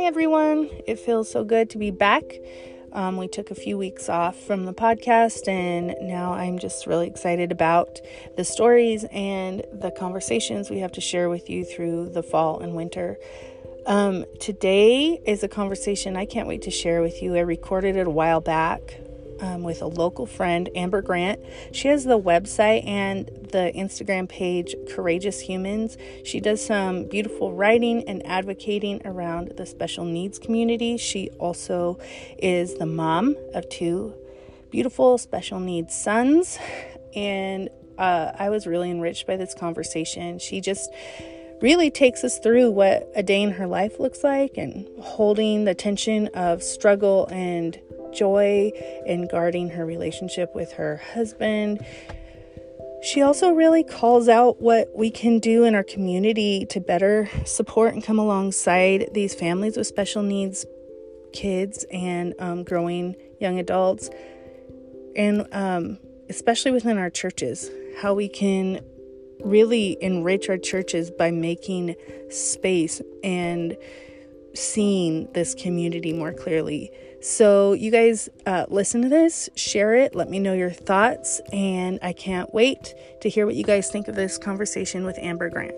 Hi, everyone. It feels so good to be back. We took a few weeks off from the podcast, and now I'm just really excited about the stories and the conversations we have to share with you through the fall and winter. Today is a conversation I can't wait to share with you. I recorded it a while back with a local friend, Amber Grant. She has the website and the Instagram page, Courageous Humans. She does some beautiful writing and advocating around the special needs community. She also is the mom of two beautiful special needs sons. And I was really enriched by this conversation. She just really takes us through what a day in her life looks like and holding the tension of struggle and joy and guarding her relationship with her husband. She also really calls out what we can do in our community to better support and come alongside these families with special needs kids and growing young adults, and especially within our churches, how we can really enrich our churches by making space and seeing this community more clearly. So you guys listen to this, share it, let me know your thoughts, and I can't wait to hear what you guys think of this conversation with Amber Grant.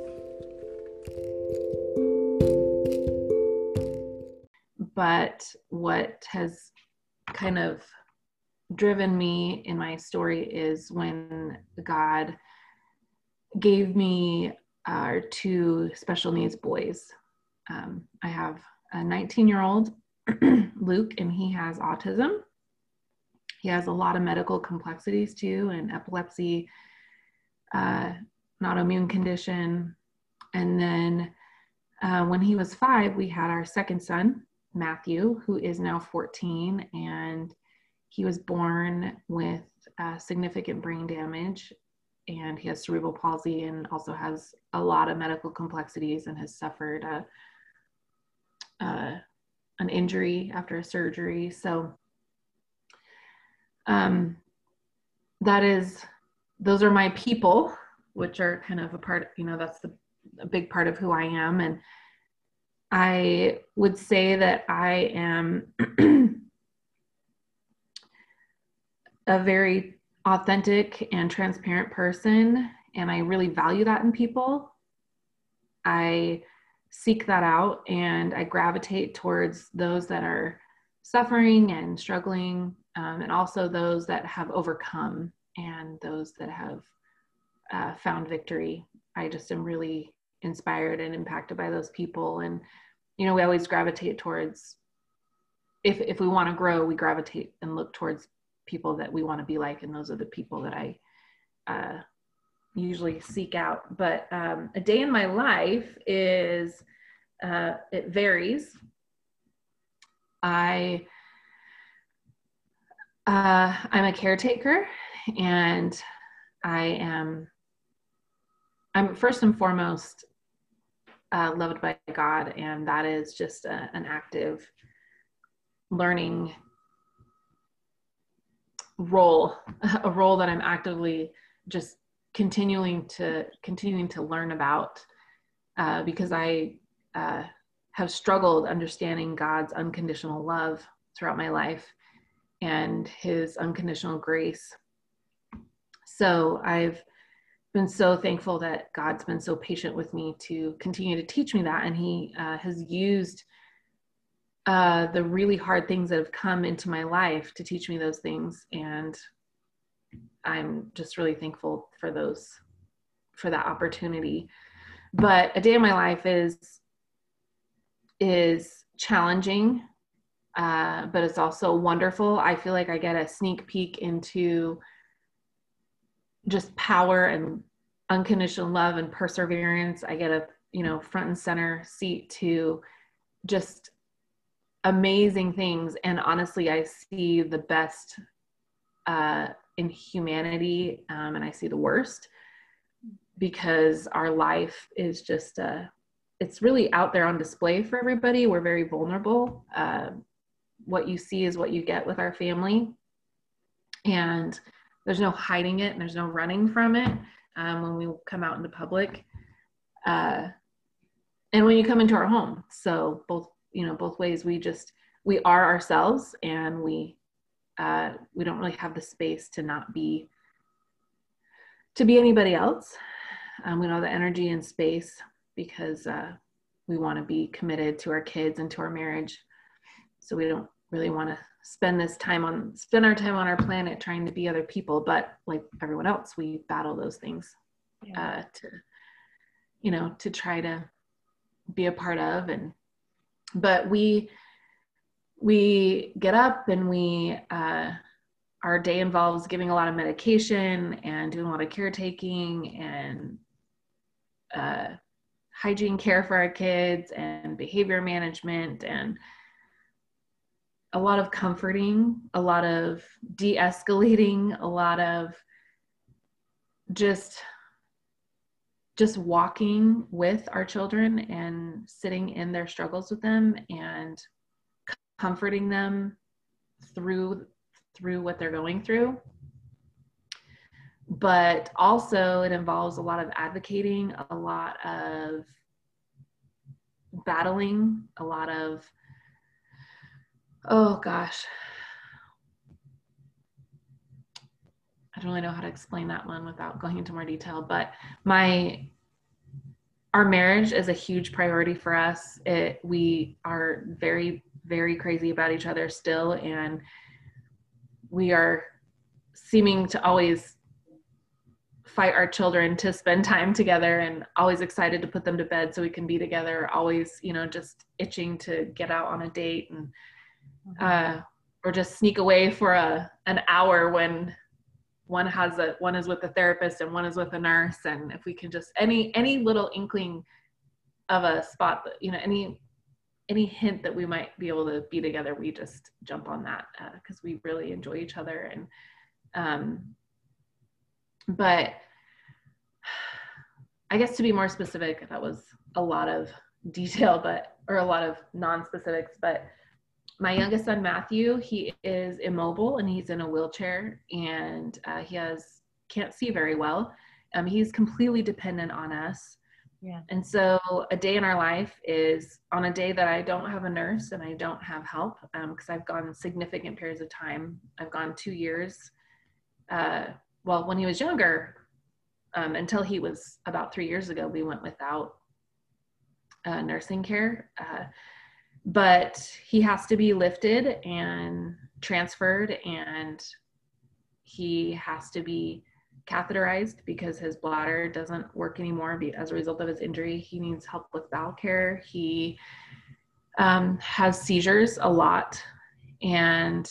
But what has kind of driven me in my story is when God gave me our two special needs boys. I have a 19-year-old, Luke, and he has autism. He has a lot of medical complexities too, and epilepsy, an autoimmune condition. And then when he was 5, we had our second son, Matthew, who is now 14, and he was born with significant brain damage, and he has cerebral palsy and also has a lot of medical complexities and has suffered an injury after a surgery. So those are my people, which are kind of a part, that's a big part of who I am. And I would say that I am a very authentic and transparent person, and I really value that in people. I seek that out, and I gravitate towards those that are suffering and struggling, and also those that have overcome and those that have found victory. I just am really inspired and impacted by those people. And, we always gravitate towards, if we want to grow, we gravitate and look towards people that we want to be like. And those are the people that I usually seek out. But a day in my life is, it varies. I'm a caretaker, and I'm first and foremost loved by God, and that is just an active learning role, a role that I'm actively just continuing to learn about, because I have struggled understanding God's unconditional love throughout my life and his unconditional grace. So I've been so thankful that God's been so patient with me to continue to teach me that. And he has used the really hard things that have come into my life to teach me those things. And I'm just really thankful for that opportunity. But a day in my life is challenging, but it's also wonderful. I feel like I get a sneak peek into just power and unconditional love and perseverance. I get a, front and center seat to just amazing things. And honestly, I see the best in humanity, and I see the worst, because our life is just it's really out there on display for everybody. We're very vulnerable. What you see is what you get with our family, and there's no hiding it and there's no running from it when we come out into public, and when you come into our home. So both both ways. We are ourselves, and we don't really have the space to not be anybody else. We don't have the energy and space because we want to be committed to our kids and to our marriage. So we don't really want to spend our time on our planet trying to be other people. But like everyone else, we battle those things to try to be a part of. But we get up, and our day involves giving a lot of medication and doing a lot of caretaking and hygiene care for our kids and behavior management and a lot of comforting, a lot of de-escalating, a lot of just walking with our children and sitting in their struggles with them and comforting them through what they're going through. But also it involves a lot of advocating, a lot of battling, a lot of, oh gosh, I don't really know how to explain that one without going into more detail, but our marriage is a huge priority for us. We are very, very crazy about each other still, and we are seeming to always fight our children to spend time together, and always excited to put them to bed so we can be together, always, just itching to get out on a date, and or just sneak away for an hour when one is with a therapist and one is with a nurse. And if we can just any little inkling of a spot, any hint that we might be able to be together, we just jump on that because we really enjoy each other. And but I guess to be more specific, that was a lot of detail, or a lot of non-specifics, but my youngest son, Matthew, he is immobile and he's in a wheelchair, and he can't see very well. He's completely dependent on us. Yeah. And so a day in our life is on a day that I don't have a nurse and I don't have help, because I've gone significant periods of time. I've gone 2 years. When he was younger, until he was about 3 years ago, we went without nursing care. But he has to be lifted and transferred, and he has to be catheterized because his bladder doesn't work anymore as a result of his injury. He needs help with bowel care. He has seizures a lot, and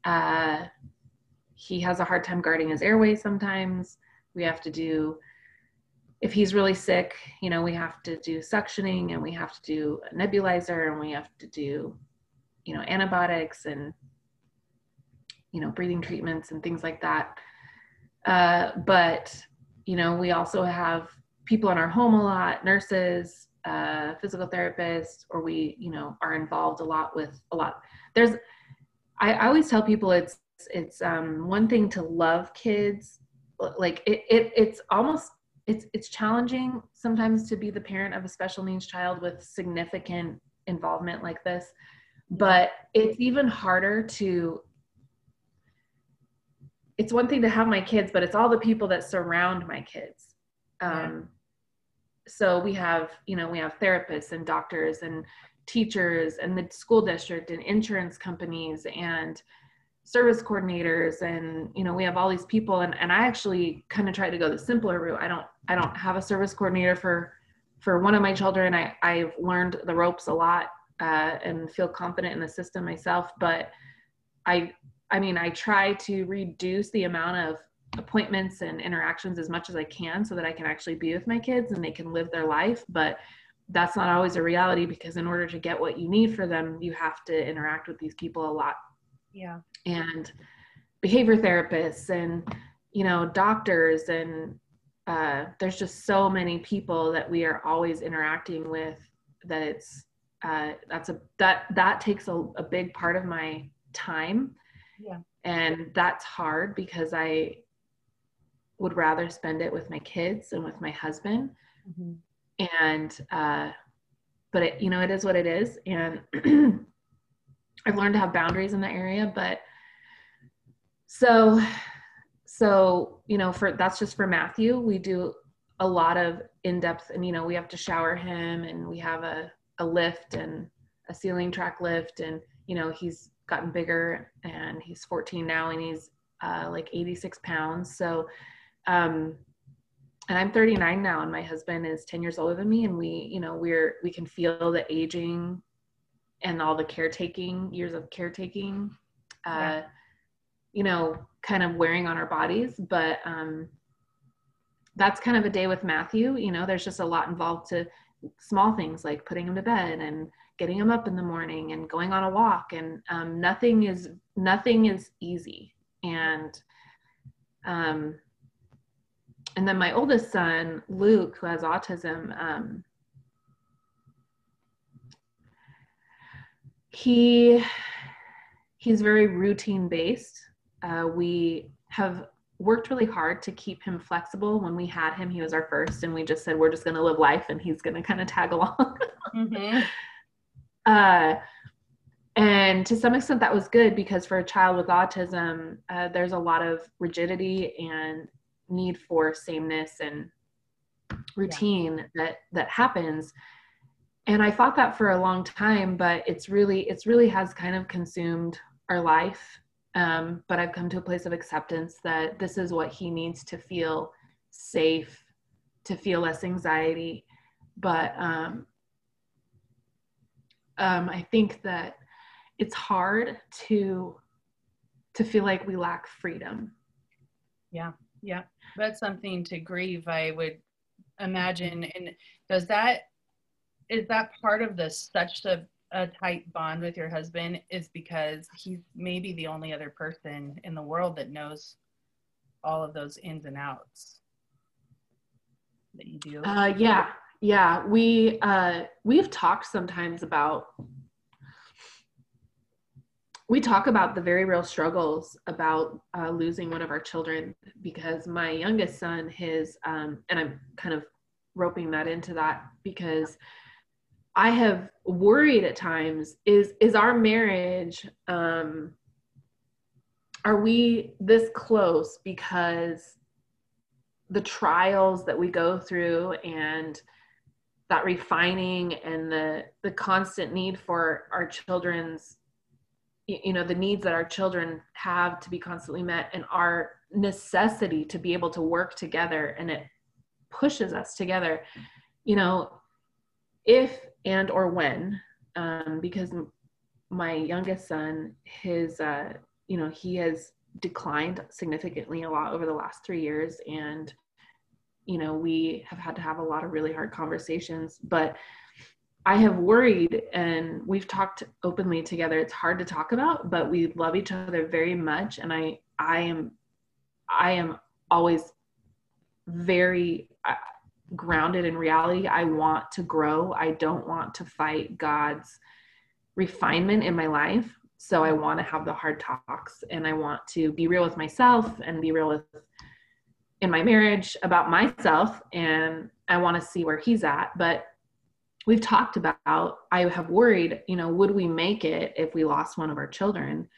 he has a hard time guarding his airway sometimes. We have to do, if he's really sick, we have to do suctioning, and we have to do a nebulizer, and we have to do, antibiotics and, breathing treatments and things like that. But, we also have people in our home a lot, nurses, physical therapists, or we, are involved a lot with a lot. I always tell people it's one thing to love kids. Like it's almost, it's challenging sometimes to be the parent of a special needs child with significant involvement like this, but it's even harder it's one thing to have my kids, but it's all the people that surround my kids. So we have therapists and doctors and teachers and the school district and insurance companies and service coordinators, and we have all these people, and I actually kind of try to go the simpler route. I don't have a service coordinator for one of my children. I've learned the ropes a lot and feel confident in the system myself, but I try to reduce the amount of appointments and interactions as much as I can so that I can actually be with my kids and they can live their life. But that's not always a reality, because in order to get what you need for them, you have to interact with these people a lot. Yeah. And behavior therapists and, doctors, and there's just so many people that we are always interacting with that it's, that takes a big part of my time. Yeah. And that's hard because I would rather spend it with my kids and with my husband. Mm-hmm. And but it, you know, it is what it is. And I've learned to have boundaries in that area. But so, you know, that's just for Matthew. We do a lot of in-depth, and, you know, we have to shower him, and we have a lift and a ceiling track lift. And, you know, he's gotten bigger, and he's 14 now, and he's like 86 pounds. So, and I'm 39 now, and my husband is 10 years older than me. And we, you know, we can feel the aging and all the years of caretaking, you know, kind of wearing on our bodies. But that's kind of a day with Matthew. You know, there's just a lot involved to small things like putting him to bed and getting him up in the morning and going on a walk. And nothing is easy. And then my oldest son, Luke, who has autism, he's very routine based. We have worked really hard to keep him flexible. When we had him, he was our first, and we just said, we're just going to live life, and he's going to kind of tag along. Mm-hmm. And to some extent that was good, because for a child with autism, there's a lot of rigidity and need for sameness and routine that happens. And I fought that for a long time, but it's really has kind of consumed our life. But I've come to a place of acceptance that this is what he needs to feel safe, to feel less anxiety. But I think that it's hard to feel like we lack freedom. Yeah. That's something to grieve, I would imagine. And is that part of such a tight bond with your husband, is because he's maybe the only other person in the world that knows all of those ins and outs that you do? Yeah. We've talked sometimes about, we talk about the very real struggles about losing one of our children, because my youngest son, and I'm kind of roping that into that, because I have worried at times, is our marriage, are we this close because the trials that we go through, and that refining, and the constant need for our children's, you know, the needs that our children have to be constantly met, and our necessity to be able to work together, and it pushes us together, you know, if and or when, because my youngest son, his, you know, he has declined significantly a lot over the last 3 years. And, you know, we have had to have a lot of really hard conversations, but I have worried, and we've talked openly together. It's hard to talk about, but we love each other very much. And I am always very grounded in reality. I want to grow. I don't want to fight God's refinement in my life. So I want to have the hard talks, and I want to be real with myself, and be real in my marriage about myself. And I want to see where he's at. But we've talked about, I have worried, you know, would we make it if we lost one of our children?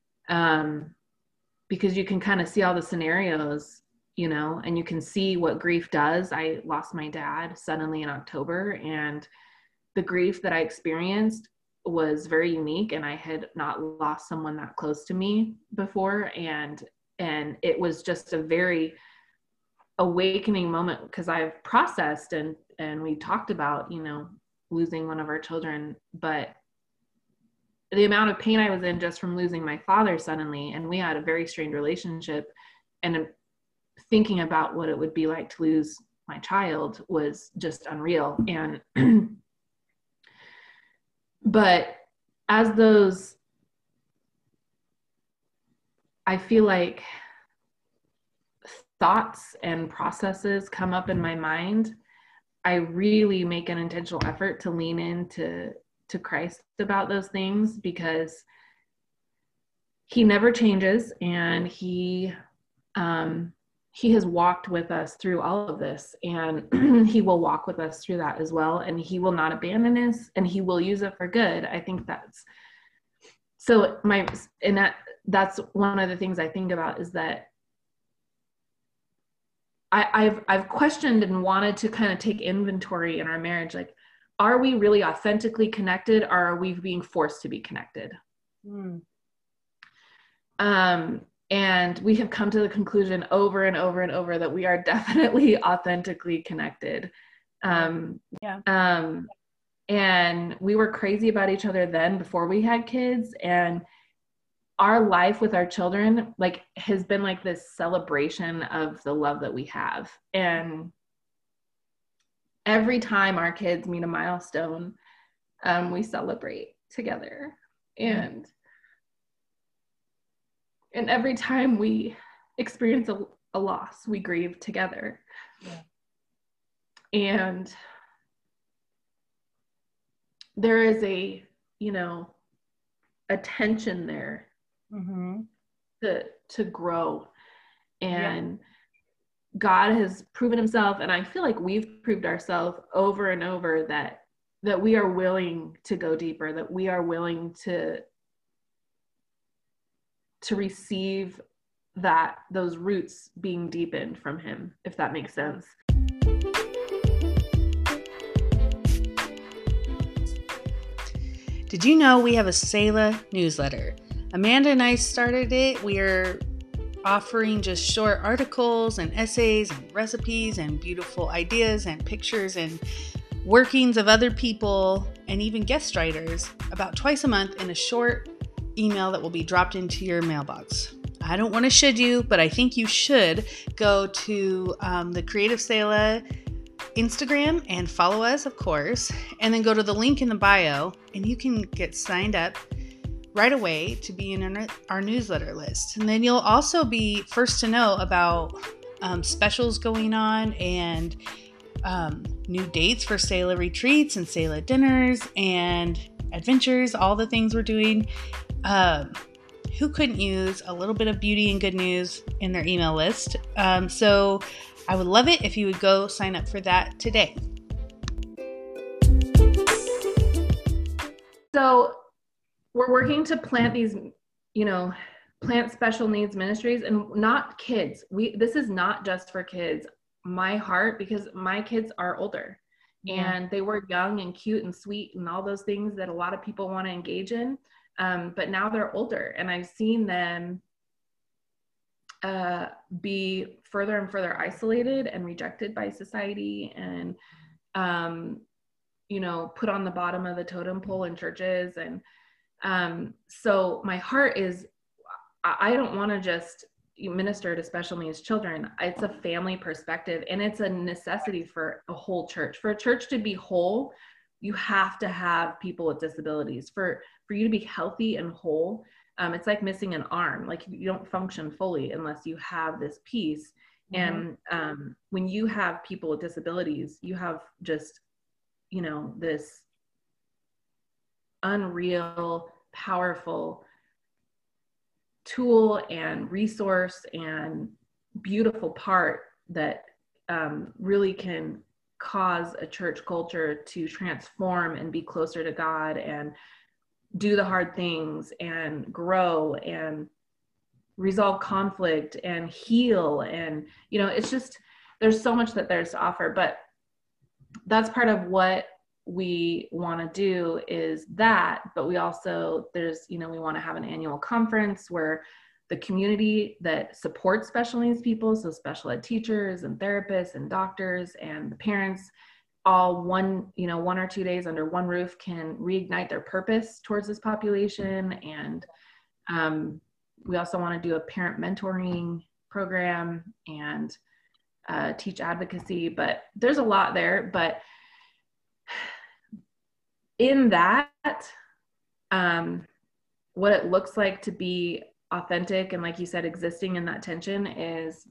Because you can kind of see all the scenarios, you know, and you can see what grief does. I lost my dad suddenly in October, and the grief that I experienced was very unique, and I had not lost someone that close to me before. And it was just a very awakening moment, because I've processed and we talked about, you know, losing one of our children, but the amount of pain I was in just from losing my father suddenly, and we had a very strained relationship, and thinking about what it would be like to lose my child was just unreal. And but as those, I feel like, thoughts and processes come up in my mind, I really make an intentional effort to lean into Christ about those things, because he never changes, and he he has walked with us through all of this, and he will walk with us through that as well. And he will not abandon us, and he will use it for good. I think that's so that's one of the things I think about, is that I've questioned and wanted to kind of take inventory in our marriage. Like, are we really authentically connected, or are we being forced to be connected? And we have come to the conclusion over and over and over that we are definitely authentically connected. And we were crazy about each other then, before we had kids, and our life with our children like has been like this celebration of the love that we have. And every time our kids meet a milestone, we celebrate together. And every time we experience a loss, we grieve together. And there is a tension there to grow. And God has proven himself, and I feel like we've proved ourselves over and over that we are willing to go deeper, that we are willing to receive those roots being deepened from him, if that makes sense. Did you know we have a Selah newsletter? Amanda and I started it. We are offering just short articles and essays and recipes and beautiful ideas and pictures and workings of other people and even guest writers about twice a month in a short email that will be dropped into your mailbox. I don't want to should you, but I think you should go to the Creative Selah Instagram and follow us, of course, and then go to the link in the bio and you can get signed up right away to be in our newsletter list. And then you'll also be first to know about specials going on and new dates for Selah retreats and Selah dinners and adventures, all the things we're doing. Who couldn't use a little bit of beauty and good news in their email list? So I would love it if you would go sign up for that today. So we're working to plant these, plant special needs ministries, and not kids. This is not just for kids. My heart, because my kids are older and they were young and cute and sweet and all those things that a lot of people want to engage in. But now they're older, and I've seen them be further and further isolated and rejected by society, and put on the bottom of the totem pole in churches. And so my heart is, I don't want to just minister to special needs children. It's a family perspective, and it's a necessity for a whole church. For a church to be whole, you have to have people with disabilities. For you to be healthy and whole, it's like missing an arm. Like, you don't function fully unless you have this piece. And when you have people with disabilities, you have just, this unreal, powerful tool and resource and beautiful part that really can cause a church culture to transform and be closer to God and do the hard things and grow and resolve conflict and heal. And, it's just, there's so much that there's to offer. But that's part of what we want to do, is that, but we also, we want to have an annual conference where the community that supports special needs people, so special ed teachers and therapists and doctors and the parents, all one or 2 days under one roof, can reignite their purpose towards this population. And we also want to do a parent mentoring program and teach advocacy. But there's a lot there. But in that, what it looks like to be authentic and, like you said, existing in that tension is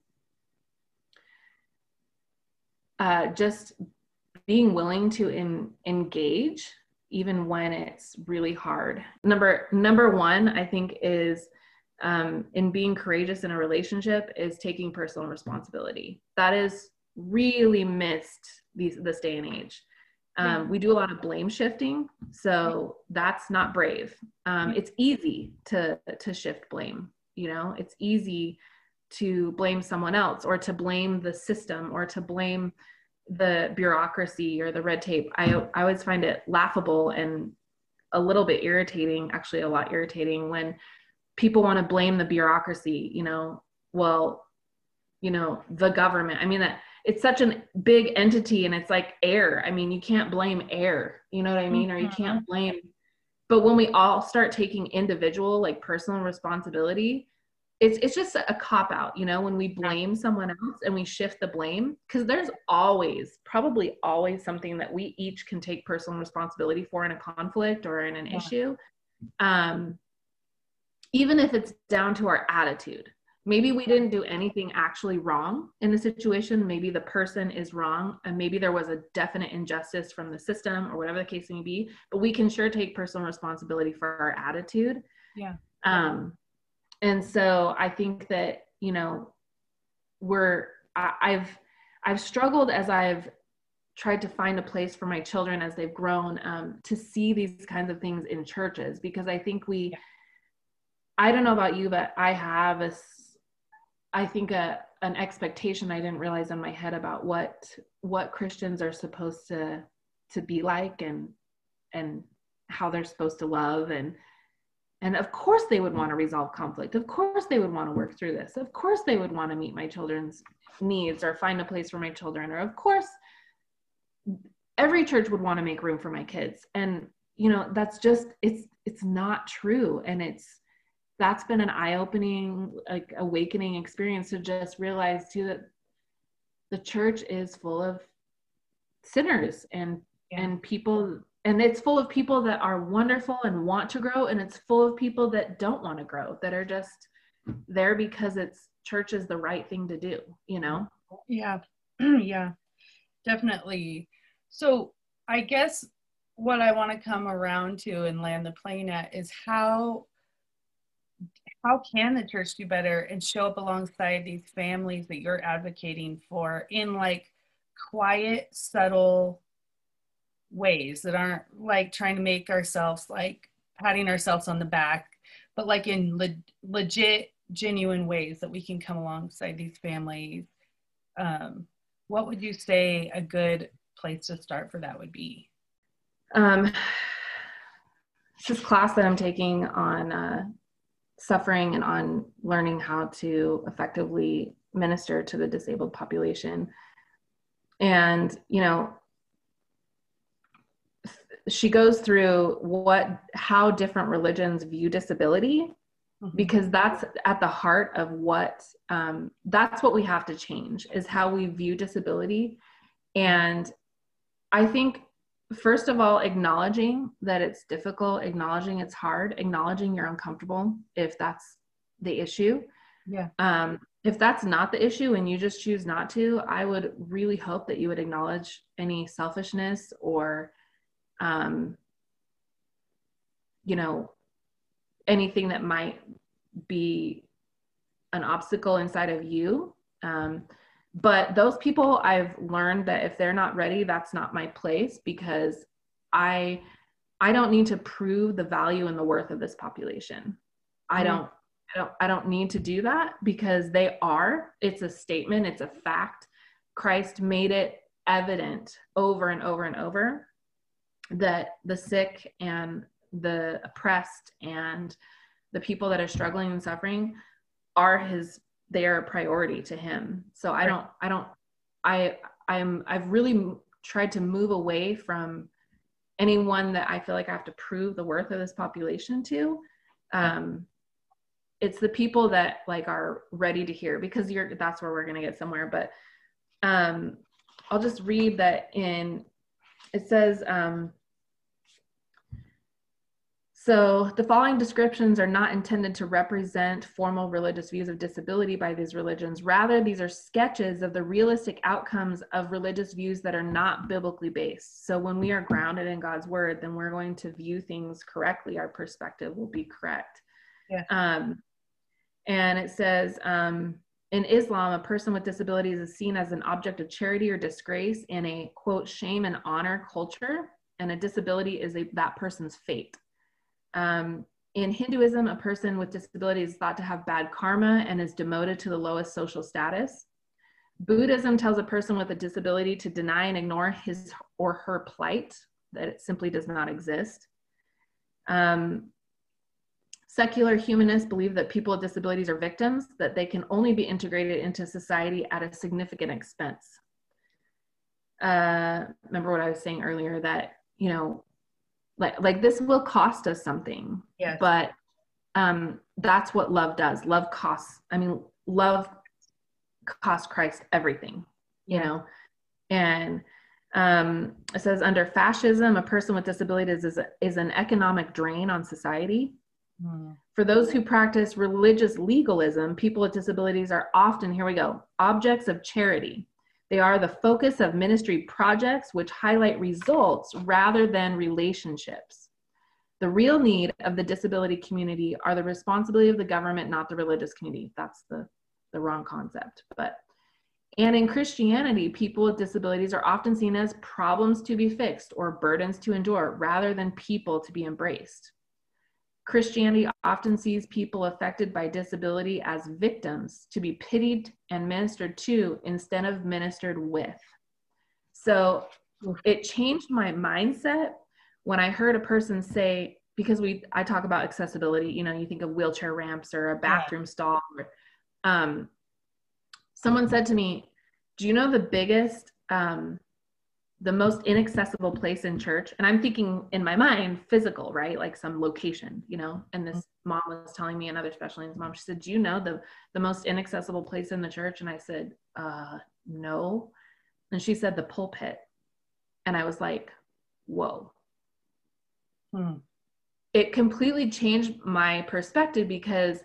just being willing to engage even when it's really hard. Number one, I think, is in being courageous in a relationship is taking personal responsibility. That is really missed this day and age. We do a lot of blame shifting, so that's not brave. It's easy to shift blame. It's easy to blame someone else, or to blame the system, or to blame the bureaucracy or the red tape. I always find it laughable and a little bit irritating, actually a lot irritating, when people want to blame the bureaucracy, the government. I mean, that it's such a big entity, and it's like air. I mean, you can't blame air, you know what I mean? Or you can't blame, but when we all start taking individual, like personal responsibility, it's just a cop out, when we blame someone else and we shift the blame, because there's probably always something that we each can take personal responsibility for in a conflict or in an issue. Even if it's down to our attitude. Maybe we didn't do anything actually wrong in the situation. Maybe the person is wrong, and maybe there was a definite injustice from the system, or whatever the case may be, but we can sure take personal responsibility for our attitude. Yeah. And so I think that, I've struggled as I've tried to find a place for my children as they've grown, to see these kinds of things in churches, because I think I don't know about you, but I have an expectation I didn't realize in my head about what Christians are supposed to be like, and how they're supposed to love, and of course they would want to resolve conflict. Of course they would want to work through this. Of course they would want to meet my children's needs, or find a place for my children, or of course every church would want to make room for my kids. And that's just, it's not true. And that's been an eye-opening, like, awakening experience, to just realize too that the church is full of sinners and people, and it's full of people that are wonderful and want to grow, and it's full of people that don't want to grow, that are just there because church is the right thing to do, Yeah. Yeah, definitely. So I guess what I want to come around to and land the plane at is how can the church do better and show up alongside these families that you're advocating for in like quiet, subtle ways that aren't like trying to make ourselves like patting ourselves on the back, but like in legit, genuine ways that we can come alongside these families. What would you say a good place to start for that would be? It's this class that I'm taking on suffering and on learning how to effectively minister to the disabled population. And, she goes through how different religions view disability, because that's at the heart of that's what we have to change, is how we view disability. And I think, first of all, acknowledging that it's difficult, acknowledging it's hard, acknowledging you're uncomfortable if that's the issue. Yeah. If that's not the issue and you just choose not to, I would really hope that you would acknowledge any selfishness or, anything that might be an obstacle inside of you. But those people, I've learned that if they're not ready, that's not my place, because I don't need to prove the value and the worth of this population. I don't need to do that, because it's a statement, it's a fact. Christ made it evident over and over and over that the sick and the oppressed and the people that are struggling and suffering they are a priority to him. So I've really tried to move away from anyone that I feel like I have to prove the worth of this population to. It's the people that like are ready to hear, because that's where we're going to get somewhere. But I'll just read that it says, so the following descriptions are not intended to represent formal religious views of disability by these religions. Rather, these are sketches of the realistic outcomes of religious views that are not biblically based. So when we are grounded in God's word, then we're going to view things correctly. Our perspective will be correct. Yeah. And it says, in Islam, a person with disabilities is seen as an object of charity or disgrace in a, quote, shame and honor culture, and a disability is that person's fate. In Hinduism, a person with disability is thought to have bad karma and is demoted to the lowest social status. Buddhism tells a person with a disability to deny and ignore his or her plight, that it simply does not exist. Secular humanists believe that people with disabilities are victims, that they can only be integrated into society at a significant expense. Remember what I was saying earlier, that, you know, like this will cost us something, Yes. But that's what love does. Love costs Christ everything, you know? And it says under fascism, a person with disabilities is an economic drain on society. For those who practice religious legalism, people with disabilities are often, here we go, objects of charity. They are the focus of ministry projects which highlight results rather than relationships. The real need of the disability community are the responsibility of the government, not the religious community. That's the wrong concept. And in Christianity, people with disabilities are often seen as problems to be fixed or burdens to endure rather than people to be embraced. Christianity often sees people affected by disability as victims to be pitied and ministered to instead of ministered with. So it changed my mindset when I heard a person say, because I talk about accessibility, you know, you think of wheelchair ramps or a bathroom stall. Someone said to me, do you know the most inaccessible place in church? And I'm thinking in my mind, physical, right? Like some location, you know? And this mom was telling me, another special needs mom, she said, do you know the most inaccessible place in the church? And I said, no. And she said, the pulpit. And I was like, whoa. It completely changed my perspective because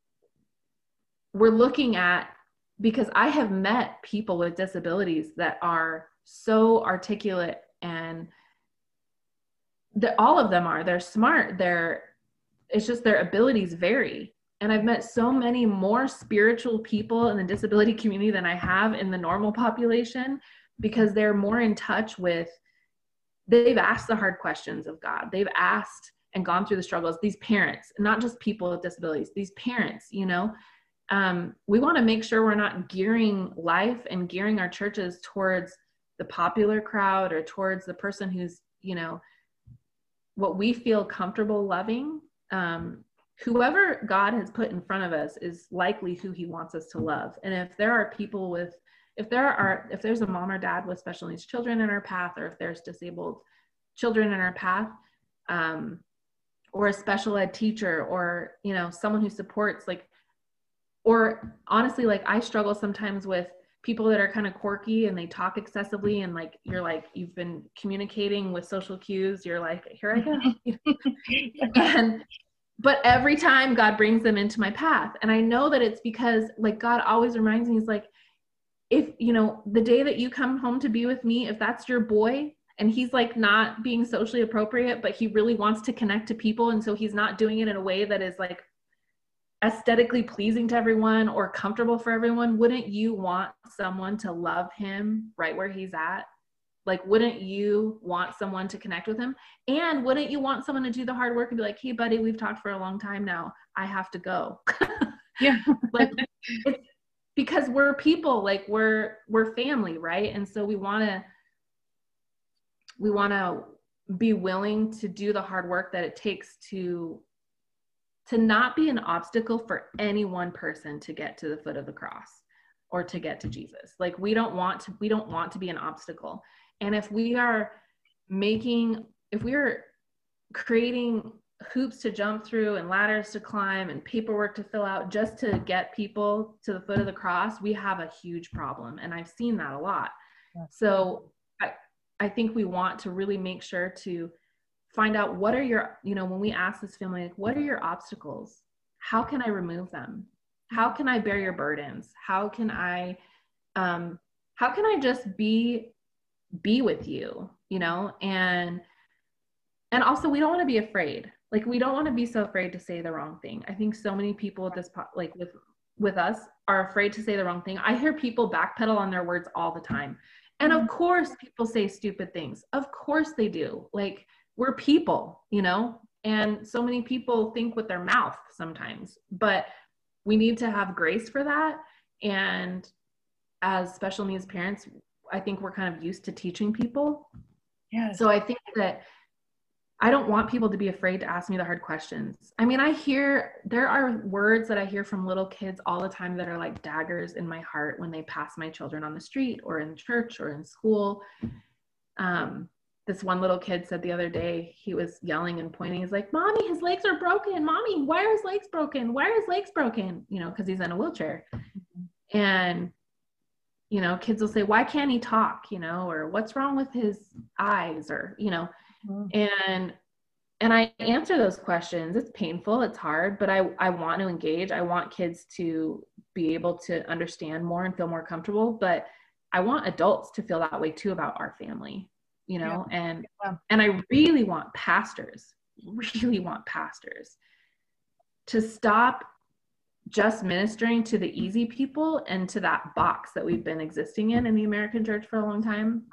because I have met people with disabilities that are so articulate, and all of them they're smart, it's just their abilities vary. And I've met so many more spiritual people in the disability community than I have in the normal population, because they're more in touch with, they've asked the hard questions of God. They've asked and gone through the struggles. These parents, not just people with disabilities, these parents, you know, we want to make sure we're not gearing life and gearing our churches towards the popular crowd or towards the person who's, you know, what we feel comfortable loving. Whoever God has put in front of us is likely who he wants us to love. And if there are people if there's a mom or dad with special needs children in our path, or if there's disabled children in our path, or a special ed teacher, or, you know, someone who supports, like, or honestly, like I struggle sometimes with people that are kind of quirky and they talk excessively, and like, you're like, you've been communicating with social cues, you're like, here I go. But every time God brings them into my path, and I know that it's because, like, God always reminds me, he's like, if, you know, the day that you come home to be with me, if that's your boy and he's like not being socially appropriate, but he really wants to connect to people, and so he's not doing it in a way that is like aesthetically pleasing to everyone or comfortable for everyone, wouldn't you want someone to love him right where he's at? Like, wouldn't you want someone to connect with him? And wouldn't you want someone to do the hard work and be like, hey buddy, we've talked for a long time now, I have to go. Yeah. Like, it's because we're people, like we're family, right? And so we want to be willing to do the hard work that it takes to not be an obstacle for any one person to get to the foot of the cross or to get to Jesus. Like, we don't want to be an obstacle. And if we are creating hoops to jump through and ladders to climb and paperwork to fill out just to get people to the foot of the cross, we have a huge problem. And I've seen that a lot. Yeah. So I think we want to really make sure to find out, what are your, you know, when we ask this family, like, what are your obstacles? How can I remove them? How can I bear your burdens? How can I just be with you, you know? And also, we don't want to be afraid. like, we don't want to be so afraid to say the wrong thing. I think so many people at this like with us are afraid to say the wrong thing. I hear people backpedal on their words all the time. And of course people say stupid things. Of course they do. Like, we're people, you know, and so many people think with their mouth sometimes, but we need to have grace for that. And as special needs parents, I think we're kind of used to teaching people. Yeah. So I think that I don't want people to be afraid to ask me the hard questions. I mean, there are words that I hear from little kids all the time that are like daggers in my heart when they pass my children on the street or in church or in school. This one little kid said the other day, he was yelling and pointing. He's like, "Mommy, his legs are broken. Mommy, why are his legs broken? Why are his legs broken?" You know, because he's in a wheelchair. And, you know, kids will say, "Why can't he talk?" You know, or "What's wrong with his eyes?" Or, you know, and I answer those questions. It's painful, it's hard, but I want to engage. I want kids to be able to understand more and feel more comfortable, but I want adults to feel that way too about our family, you know. And I really want pastors to stop just ministering to the easy people and to that box that we've been existing in the American church for a long time.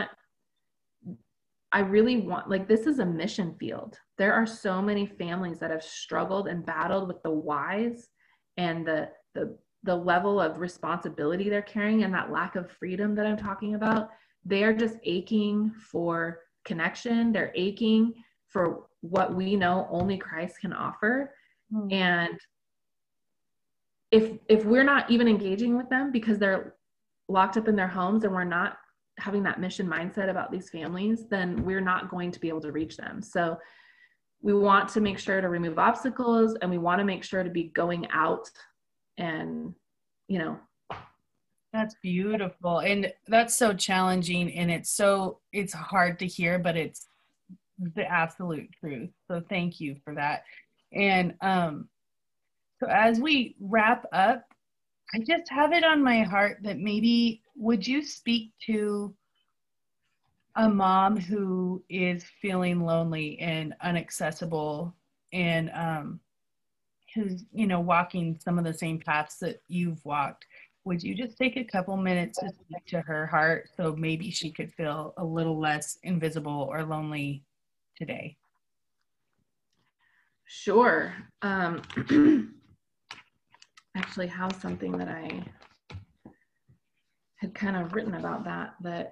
I really want, like, this is a mission field. There are so many families that have struggled and battled with the whys and the level of responsibility they're carrying and that lack of freedom that I'm talking about. They are just aching for connection. They're aching for what we know only Christ can offer. And if we're not even engaging with them because they're locked up in their homes and we're not having that mission mindset about these families, then we're not going to be able to reach them. So we want to make sure to remove obstacles, and we want to make sure to be going out and, you know. That's beautiful. And that's so challenging, and it's hard to hear, but it's the absolute truth. So thank you for that. And so as we wrap up, I just have it on my heart that maybe would you speak to a mom who is feeling lonely and inaccessible and who's, you know, walking some of the same paths that you've walked? Would you just take a couple minutes to speak to her heart so maybe she could feel a little less invisible or lonely today? Sure. Actually have something that I had kind of written about that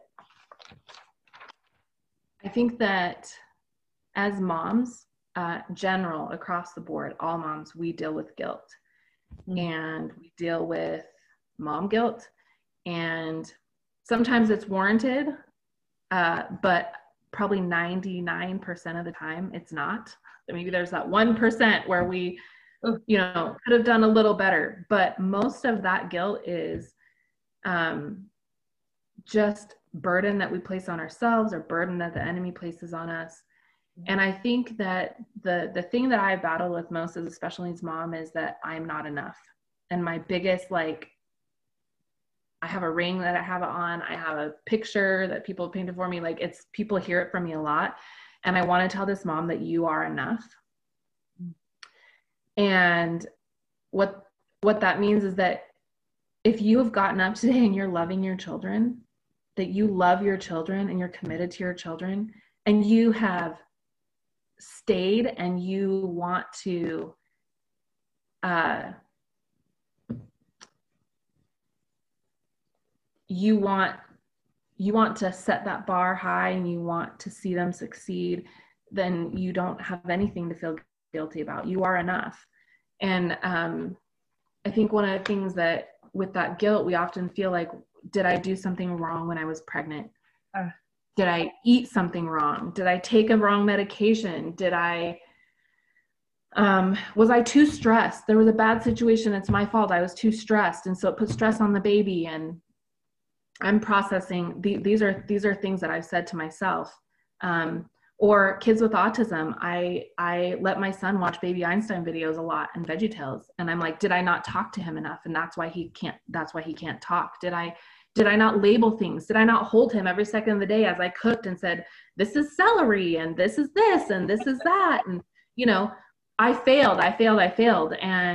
I think that as moms, general across the board, all moms, we deal with guilt. And we deal with mom guilt, and sometimes it's warranted, but probably 99% of the time it's not. Maybe there's that 1% where we, you know, could have done a little better, but most of that guilt is just burden that we place on ourselves or burden that the enemy places on us. And I think that the thing that I battle with most as a special needs mom is that I'm not enough. And my biggest, like, I have a ring that I have it on. I have a picture that people painted for me. Like, it's, people hear it from me a lot. And I want to tell this mom that you are enough. And what that means is that if you have gotten up today and you're loving your children, that you love your children and you're committed to your children, and you have stayed and you want to you want to set that bar high and you want to see them succeed, then you don't have anything to feel guilty about. You are enough. And I think one of the things that with that guilt, we often feel like, did I do something wrong when I was pregnant? Did I eat something wrong? Did I take a wrong medication? Did I, was I too stressed? There was a bad situation. It's my fault. I was too stressed. And so it put stress on the baby. And I'm processing, these are things that I've said to myself. Or kids with autism. I let my son watch Baby Einstein videos a lot and VeggieTales. And I'm like, did I not talk to him enough? And that's why he can't talk. Did I not label things? Did I not hold him every second of the day as I cooked and said, this is celery and this is this and this is that? And, I failed.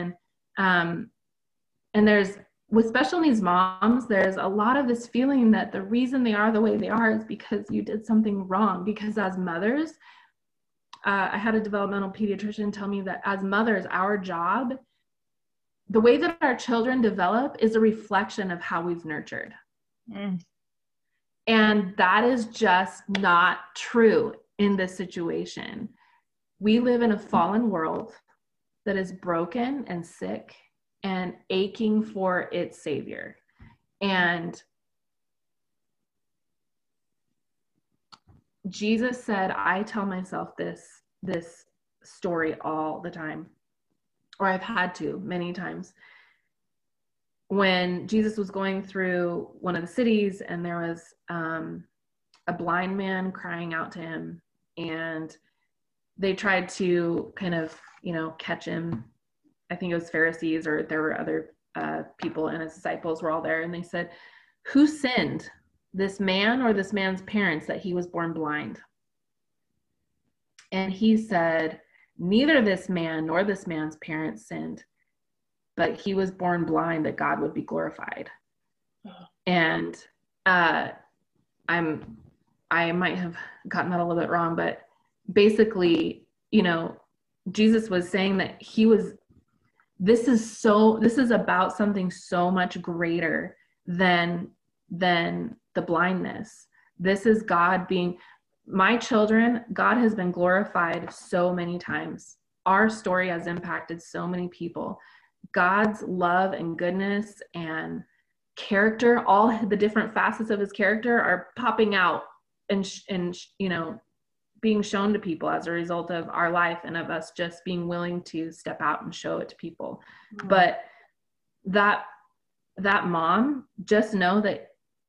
And there's, with special needs moms, there's a lot of this feeling that the reason they are the way they are is because you did something wrong. Because as mothers, I had a developmental pediatrician tell me that as mothers, our job, the way that our children develop is a reflection of how we've nurtured. And that is just not true in this situation. We live in a fallen world that is broken and sick and aching for its savior. And Jesus said, I tell myself this story all the time, or I've had to many times. When Jesus was going through one of the cities and there was a blind man crying out to him, and they tried to kind of, catch him. I think it was Pharisees, or there were other people, and his disciples were all there. And they said, who sinned, this man or this man's parents, that he was born blind? And he said, neither this man nor this man's parents sinned, but he was born blind that God would be glorified. And I might have gotten that a little bit wrong, but basically, Jesus was saying that this is about something so much greater than the blindness. This is God being, my children, God has been glorified so many times. Our story has impacted so many people. God's love and goodness and character, all the different facets of his character are popping out and being shown to people as a result of our life and of us just being willing to step out and show it to people. Mm-hmm. But that mom, just know that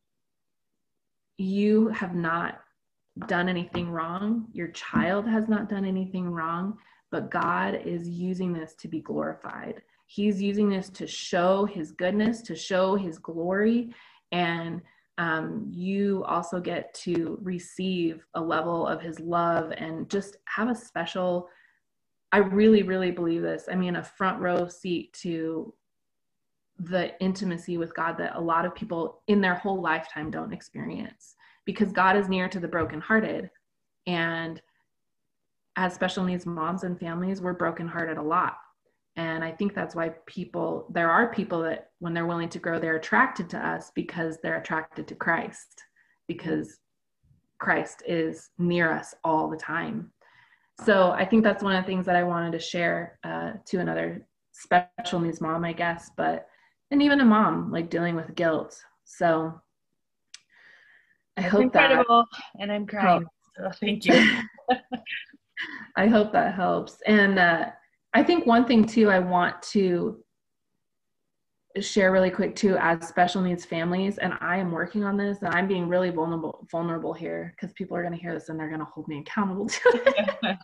you have not done anything wrong. Your child has not done anything wrong, but God is using this to be glorified. He's using this to show his goodness, to show his glory. And you also get to receive a level of his love and just have a special, I really, really believe this. I mean, a front row seat to the intimacy with God that a lot of people in their whole lifetime don't experience, because God is near to the brokenhearted. And as special needs moms and families, we're brokenhearted a lot. And I think that's why there are people that when they're willing to grow, they're attracted to us, because they're attracted to Christ, because Christ is near us all the time. So I think that's one of the things that I wanted to share to another special needs mom, I guess, and even a mom, like dealing with guilt. So that's hope incredible. And I'm crying. So thank you. I hope that helps. And I think one thing too, I want to share really quick too, as special needs families, and I am working on this, and I'm being really vulnerable here, because people are going to hear this and they're going to hold me accountable to it.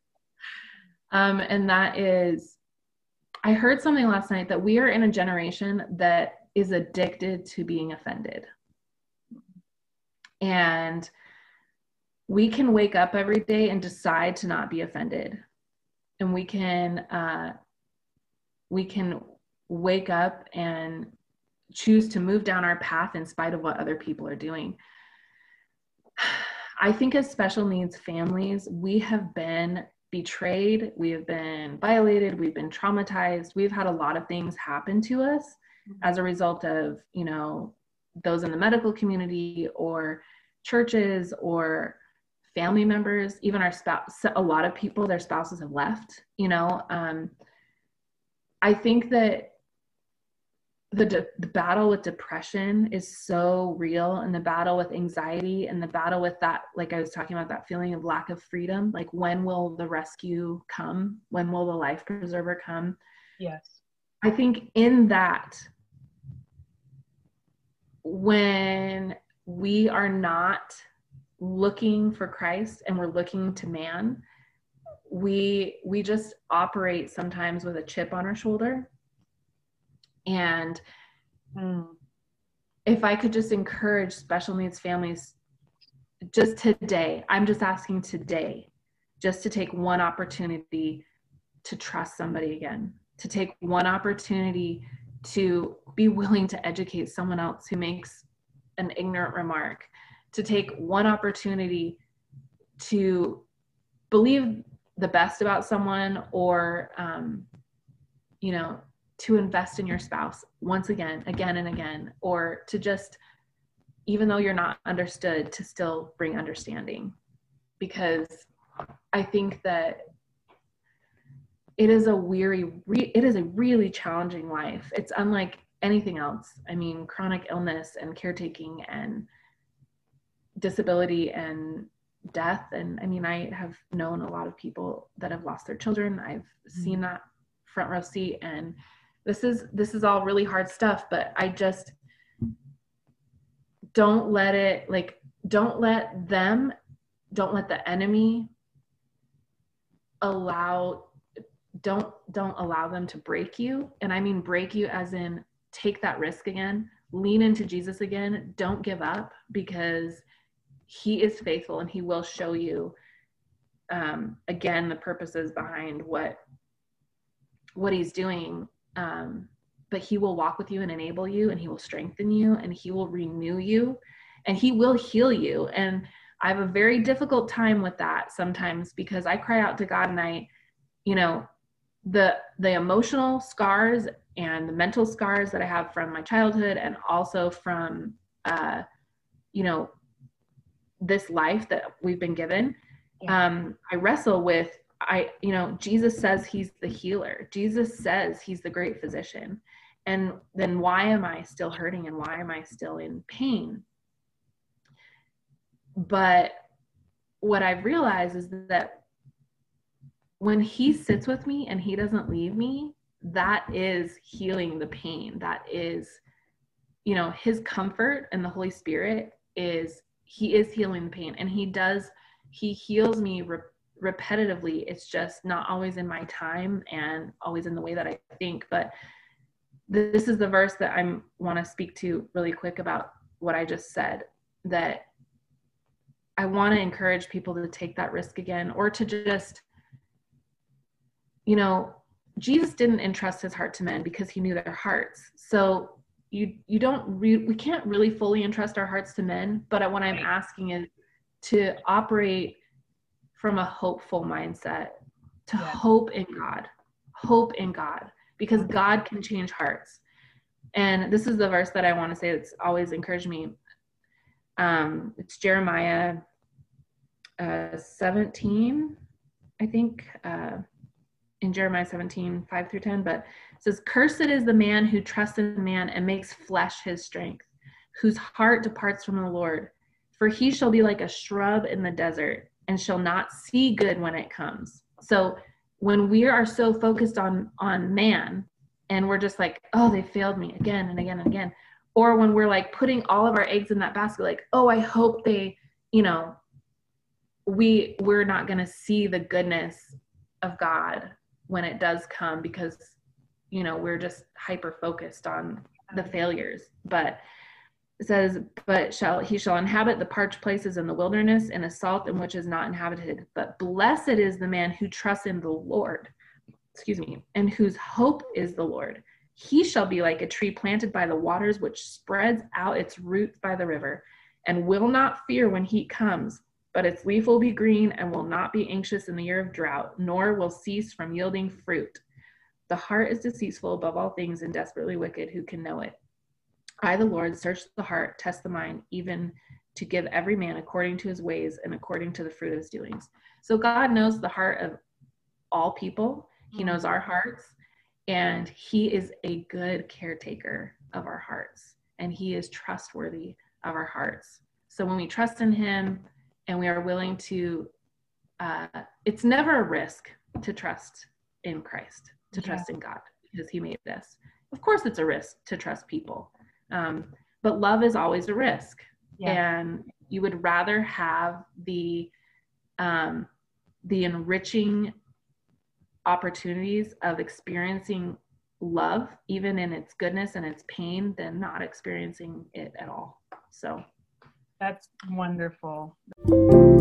And that is, I heard something last night that we are in a generation that is addicted to being offended. And we can wake up every day and decide to not be offended. And we can wake up and choose to move down our path in spite of what other people are doing. I think as special needs families, we have been betrayed, we have been violated, we've been traumatized, we've had a lot of things happen to us as a result of, those in the medical community or churches or family members, even our spouse. A lot of people, their spouses have left. I think that the battle with depression is so real, and the battle with anxiety, and the battle with that, like I was talking about, that feeling of lack of freedom. Like, when will the rescue come? When will the life preserver come? Yes. I think in that, when we are not looking for Christ and we're looking to man, we just operate sometimes with a chip on our shoulder. And if I could just encourage special needs families, just today, I'm just asking today, just to take one opportunity to trust somebody again, to take one opportunity to be willing to educate someone else who makes an ignorant remark, to take one opportunity to believe the best about someone, or, to invest in your spouse once again and again, or to just, even though you're not understood, to still bring understanding. Because I think that it is a really challenging life. It's unlike anything else. I mean, chronic illness and caretaking and disability and death. And I mean, I have known a lot of people that have lost their children. I've seen that front row seat, and this is all really hard stuff, but I just don't let the enemy don't allow them to break you. And I mean break you as in take that risk again, lean into Jesus again, don't give up, because he is faithful and he will show you again the purposes behind what he's doing. But he will walk with you and enable you, and he will strengthen you, and he will renew you, and he will heal you. And I have a very difficult time with that sometimes, because I cry out to God, and the emotional scars and the mental scars that I have from my childhood, and also from, this life that we've been given. I wrestle with, Jesus says he's the healer. Jesus says he's the great physician. And then why am I still hurting, and why am I still in pain? But what I've realized is that when he sits with me and he doesn't leave me, that is healing the pain. That is, his comfort, and the Holy Spirit he is healing the pain, and he heals me repetitively. It's just not always in my time and always in the way that I think. But this is the verse that I want to speak to really quick about what I just said, that I want to encourage people to take that risk again, or to just, Jesus didn't entrust his heart to men because he knew their hearts. So we can't really fully entrust our hearts to men, but what I'm asking is to operate from a hopeful mindset, to hope in God, because God can change hearts. And this is the verse that I want to say that's always encouraged me. It's Jeremiah 17, I think, in Jeremiah 17, 5-10, but it says, "Cursed is the man who trusts in man and makes flesh his strength, whose heart departs from the Lord. For he shall be like a shrub in the desert, and shall not see good when it comes." So when we are so focused on man, and we're just like, oh, they failed me again and again and again, or when we're like putting all of our eggs in that basket, like, oh, I hope they, we're not going to see the goodness of God when it does come, because, we're just hyper focused on the failures. But it says, "But he shall inhabit the parched places in the wilderness, in a salt in which is not inhabited. But blessed is the man who trusts in the Lord, and whose hope is the Lord. He shall be like a tree planted by the waters, which spreads out its roots by the river, and will not fear when heat comes, but its leaf will be green, and will not be anxious in the year of drought, nor will cease from yielding fruit. The heart is deceitful above all things, and desperately wicked. Who can know it? I, the Lord, search the heart, test the mind, even to give every man according to his ways and according to the fruit of his doings." So God knows the heart of all people. He knows our hearts, and he is a good caretaker of our hearts, and he is trustworthy of our hearts. So when we trust in him and we are willing to, it's never a risk to trust in Christ, to trust in God, because he made us. Of course it's a risk to trust people. But love is always a risk. And you would rather have the enriching opportunities of experiencing love, even in its goodness and its pain, than not experiencing it at all. So that's wonderful.